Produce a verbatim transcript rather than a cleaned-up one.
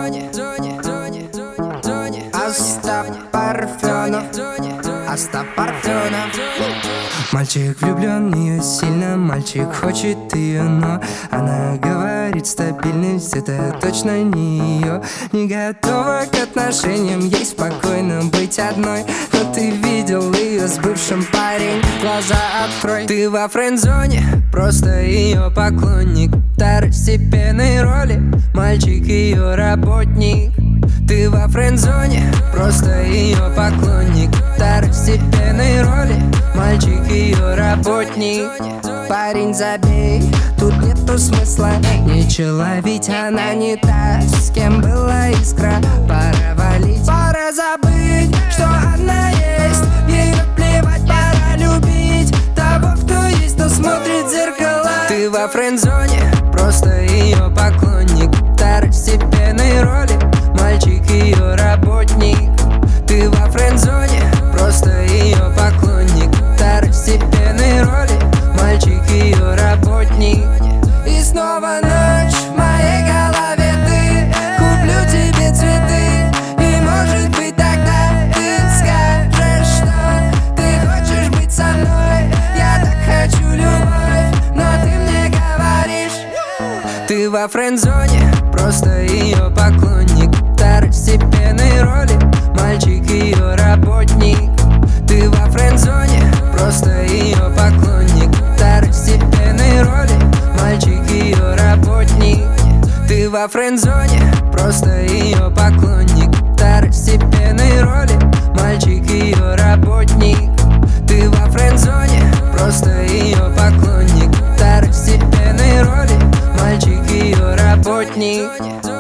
зоне, зоне, зоне, зоне, зоне. Остап Парфенов, Остап Парфенов. Мальчик влюблен в нее сильно, мальчик хочет ее, но она говорит, стабильность это точно не ее. Не готова к отношениям, ей спокойно быть одной. Но ты видел ее с бывшим, парень, глаза открой. Ты во френд-зоне, просто ее поклонник второстепенной роли, мальчик ее работник. Ты во френд-зоне, просто ее поклонник второстепенной роли, мальчик ее работник. Парень, забей, тут нету смысла, нечего, ведь она не та, с кем была искра. Пора валить, пора забыть, что она есть, ей наплевать, пора любить того, кто есть, но смотрит в зеркала. Ты во френд-зоне, просто ее поклонник второстепенной роли, мальчик ее работник. Ты во френд-зоне, просто ее поклонник второстепенной роли, мальчик ее работник. И снова ночь в моей голове, ты, куплю тебе цветы, и может быть тогда ты скажешь, что ты хочешь быть со мной. Я так хочу любовь, но ты мне говоришь. Ты во френд-зоне, просто ее поклонник второстепенной роли, мальчик ее работник. Ты во френд-зоне, просто ее поклонник второстепенной роли, мальчик ее работник. Ты во френд-зоне, просто ее поклонник второстепенной роли, мальчик ее работник. Ты во френд-зоне, просто ее поклонник второстепенной роли, мальчик ее работник.